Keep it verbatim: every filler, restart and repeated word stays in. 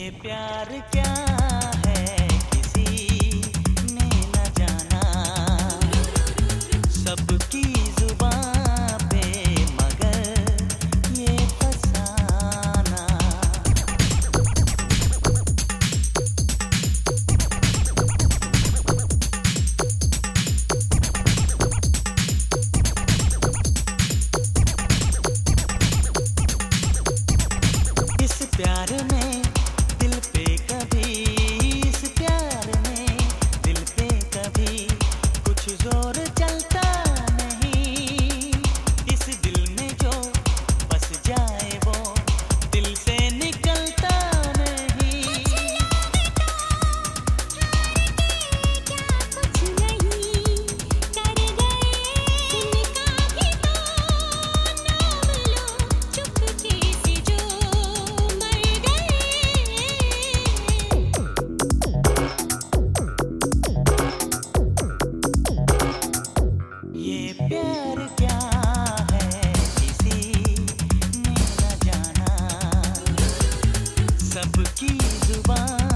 प्यार क्या है किसी ने न जाना, सबकी जुबां पे मगर ये फसाना। इस प्यार में दिल पे कभी, इस प्यार में दिल पे कभी कुछ जोर चलता नहीं। इस दिल में जो बस जाए वो दिल से निकलता नहीं। कुछ नहीं कर गए दिल का भी तो नाम लो, चुपके से जो मर गए। ये प्यार क्या है किसी ने न जाना, सबकी जुबां